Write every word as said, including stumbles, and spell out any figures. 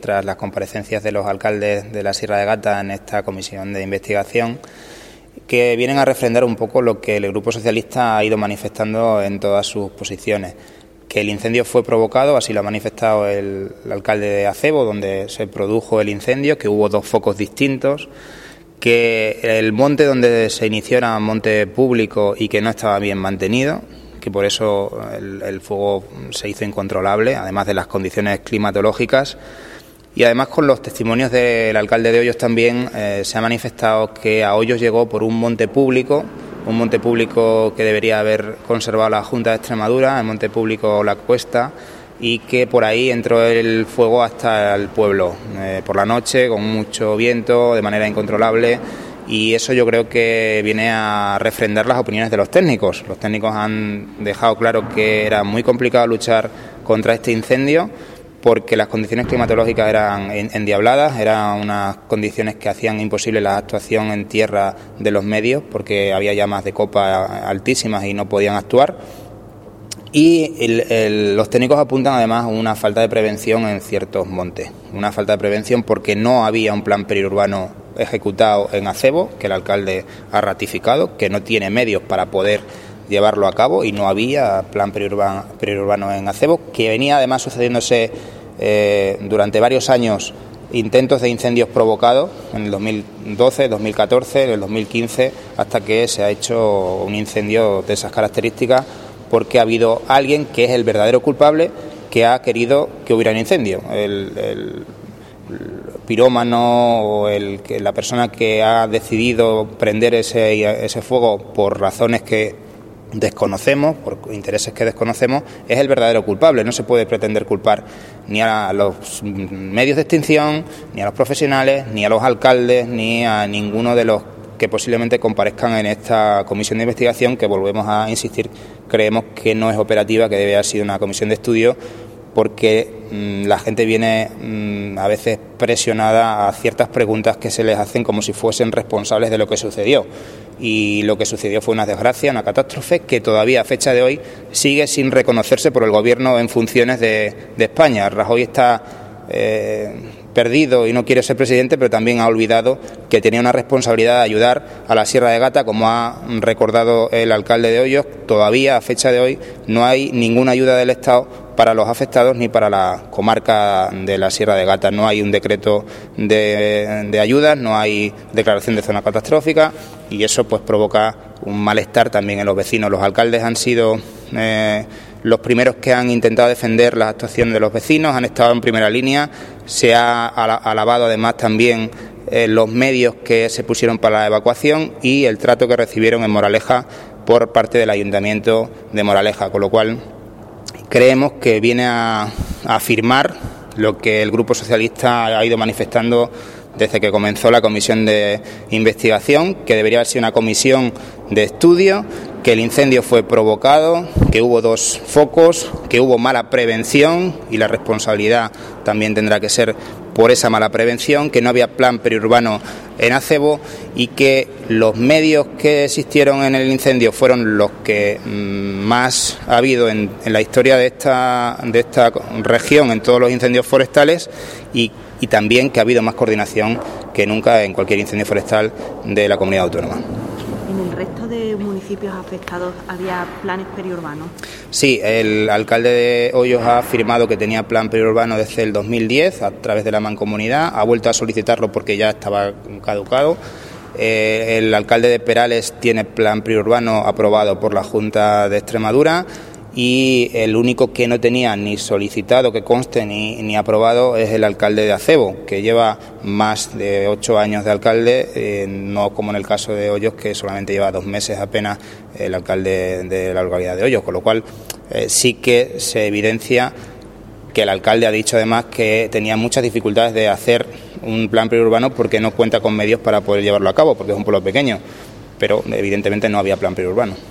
Tras las comparecencias de los alcaldes de la Sierra de Gata en esta comisión de investigación, que vienen a refrendar un poco lo que el Grupo Socialista ha ido manifestando en todas sus posiciones, que el incendio fue provocado, así lo ha manifestado el, el alcalde de Acebo, donde se produjo el incendio, que hubo dos focos distintos, que el monte donde se inició era un monte público y que no estaba bien mantenido, que por eso el, el fuego se hizo incontrolable, además de las condiciones climatológicas. Y además, con los testimonios del alcalde de Hoyos también eh, se ha manifestado que a Hoyos llegó por un monte público, un monte público que debería haber conservado la Junta de Extremadura, el monte público La Cuesta, y que por ahí entró el fuego hasta el pueblo, eh, por la noche, con mucho viento, de manera incontrolable, y eso yo creo que viene a refrendar las opiniones de los técnicos. Los técnicos han dejado claro que era muy complicado luchar contra este incendio, porque las condiciones climatológicas eran endiabladas, eran unas condiciones que hacían imposible la actuación en tierra de los medios, porque había llamas de copa altísimas y no podían actuar. Y el, el, los técnicos apuntan además a una falta de prevención en ciertos montes, una falta de prevención porque no había un plan periurbano ejecutado en Acebo, que el alcalde ha ratificado, que no tiene medios para poder llevarlo a cabo, y no había plan periurbano, periurbano en Acebo, que venía además sucediéndose eh, durante varios años intentos de incendios provocados en el dos mil doce, dos mil catorce, en el dos mil quince, hasta que se ha hecho un incendio de esas características, porque ha habido alguien que es el verdadero culpable que ha querido que hubiera un incendio. El, el, pirómano o el, la persona que ha decidido prender ese, ese fuego por razones que desconocemos, por intereses que desconocemos, es el verdadero culpable. No se puede pretender culpar ni a los medios de extinción, ni a los profesionales, ni a los alcaldes, ni a ninguno de los que posiblemente comparezcan en esta comisión de investigación, que, volvemos a insistir, creemos que no es operativa, que debe haber sido una comisión de estudio, porque mmm, la gente viene mmm, a veces presionada a ciertas preguntas que se les hacen como si fuesen responsables de lo que sucedió. Y lo que sucedió fue una desgracia, una catástrofe que todavía a fecha de hoy sigue sin reconocerse por el gobierno en funciones de, de España. Rajoy está eh, perdido y no quiere ser presidente, pero también ha olvidado que tenía una responsabilidad de ayudar a la Sierra de Gata, como ha recordado el alcalde de Hoyos. Todavía a fecha de hoy no hay ninguna ayuda del Estado para los afectados ni para la comarca de la Sierra de Gata. No hay un decreto de, de ayudas, no hay declaración de zona catastrófica, y eso pues provoca un malestar también en los vecinos. Los alcaldes han sido eh, los primeros que han intentado defender las actuaciones de los vecinos, han estado en primera línea. Se ha alabado además también eh, los medios que se pusieron para la evacuación y el trato que recibieron en Moraleja por parte del Ayuntamiento de Moraleja, con lo cual creemos que viene a, a afirmar lo que el Grupo Socialista ha ido manifestando desde que comenzó la comisión de investigación, que debería haber sido una comisión de estudio, que el incendio fue provocado, que hubo dos focos, que hubo mala prevención, y la responsabilidad también tendrá que ser por esa mala prevención, que no había plan periurbano en Acebo, y que los medios que existieron en el incendio fueron los que mmm, más ha habido en, en la historia de esta, de esta región en todos los incendios forestales, y, y también que ha habido más coordinación que nunca en cualquier incendio forestal de la comunidad autónoma. ¿En el resto de municipios afectados había planes periurbanos? Sí, el alcalde de Hoyos ha afirmado que tenía plan periurbano desde el dos mil diez a través de la Mancomunidad, ha vuelto a solicitarlo porque ya estaba caducado. Eh, el alcalde de Perales tiene plan periurbano aprobado por la Junta de Extremadura, y el único que no tenía ni solicitado que conste ni, ni aprobado es el alcalde de Acebo, que lleva más de ocho años de alcalde, eh, no como en el caso de Hoyos, que solamente lleva dos meses apenas el alcalde de la localidad de Hoyos, con lo cual eh, sí que se evidencia que el alcalde ha dicho además que tenía muchas dificultades de hacer un plan periurbano porque no cuenta con medios para poder llevarlo a cabo, porque es un pueblo pequeño, pero evidentemente no había plan periurbano.